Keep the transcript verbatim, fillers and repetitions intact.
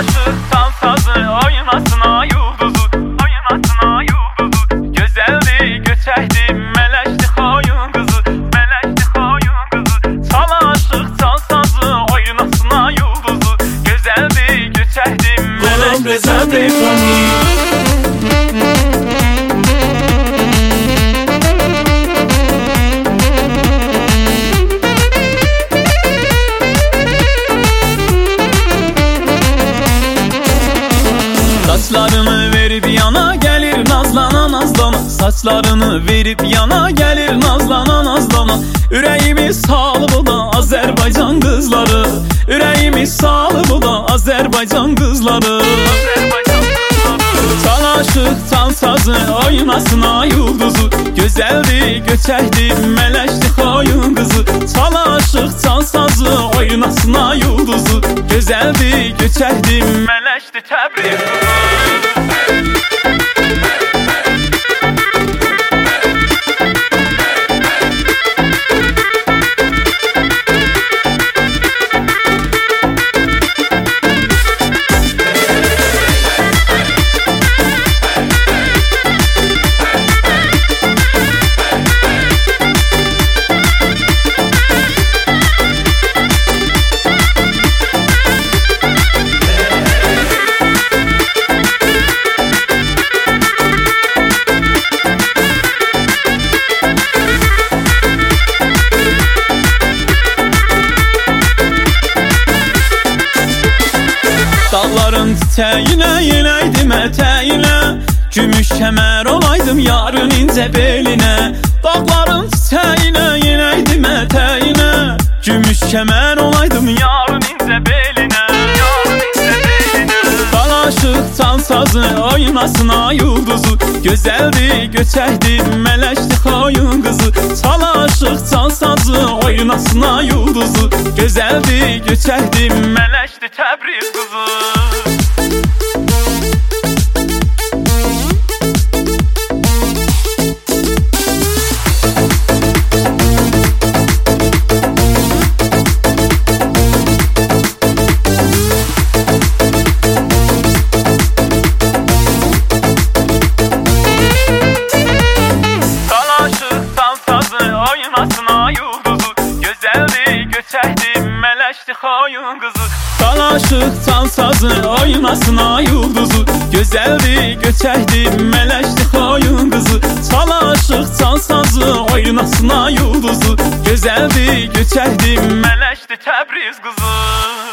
aşıqsan sazı, oynasına yulduzu, oynasına yulduzu. Gözəldi, göçəkdi, mələkdi xoyun qızı, mələkdi xoyun qızı. Çal aşıqsan sazı, oynasına yulduzu. Gözəldi, göçəkdi, mələkdi xoyun Saçlarını verip yana gelir nazlana nazlana, saçlarını verip yana gelir nazlana nazlana. Ürəyimi salı bu da Azərbaycan qızları, ürəyimi salı bu da Azərbaycan qızları. Çal aşıqsan sazı, oynasına yulduzu. Gözəldi, göçəkdi, mələkdi xoyun qızı. Çal aşıqsan sazı, oynasına yulduzu. Gözəldi, göçəkdi, mələkdi Təbriz qızı. Dağların çiçəyinə, yenəydim ətəyinə. Gümüş kəmər olaydım yarın incə belinə. Dağların çiçəyinə, yenəydim ətəyinə. Gümüş kəmər olaydım yarın incə belinə, yarın incə belinə. Çal aşıqsan sazı, oynasına yulduzu. Gözəldi, göçəkdi, mələkdi xoyun qızı. Çal aşıqsan sazı, oynasına yulduzu. Gözəldi, göçəkdi, mələkdi Təbriz qızı. Oynasına yulduzu, gözəldi, göçəkdi, mələkdi xoyun qızı. Çal aşıqsan sazı, oynasına yulduzu. Gözəldi, göçəkdi, mələkdi xoyun qızı. Çal aşıqsan sazı, oynasına yulduzu. Gözəldi, göçəkdi, mələkdi Təbriz qızı.